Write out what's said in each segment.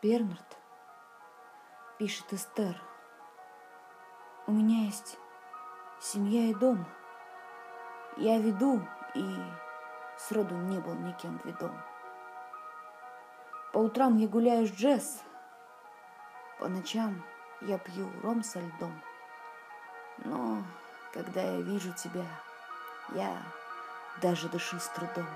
Бернард, пишет Эстер, у меня есть семья и дом. Я веду и сроду не был никем ведом. По утрам я гуляю с Джесс, по ночам я пью ром со льдом. Но когда я вижу тебя, я даже дышу с трудом.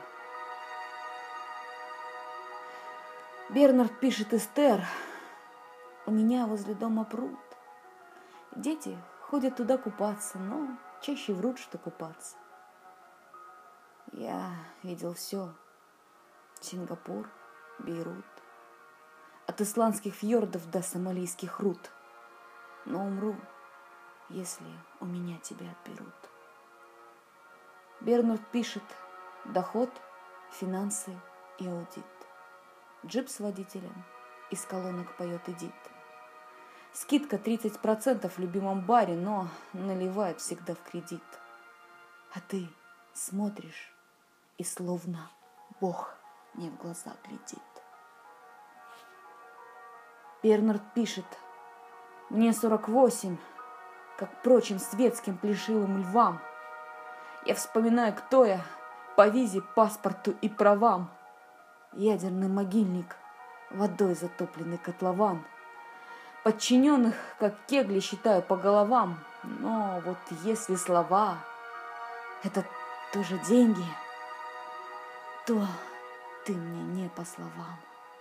Бернард пишет Эстер, у меня возле дома пруд. Дети ходят туда купаться, но чаще врут, что купаться. Я видел все. Сингапур, Бейрут. От исландских фьордов до сомалийских руд. Но умру, если у меня тебя отберут. Бернард пишет доход, финансы и аудит. Джип с водителем из колонок поет Эдит. Скидка 30% в любимом баре, но наливает всегда в кредит. А ты смотришь, и словно Бог не в глаза глядит. Бернард пишет, мне 48, как прочим светским плешивым львам. Я вспоминаю, кто я по визе, паспорту и правам. Ядерный могильник, водой затопленный котлован. Подчиненных, как кегли, считаю по головам. Но вот если слова — это тоже деньги, то ты мне не по словам.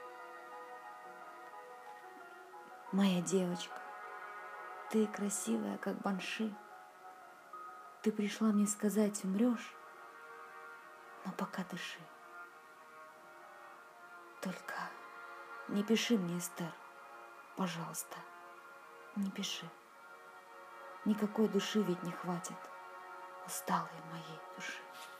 Моя девочка, ты красивая, как банши. Ты пришла мне сказать, умрешь, но пока дыши. Только не пиши мне, Эстер, пожалуйста, не пиши. Никакой души ведь не хватит усталой моей души.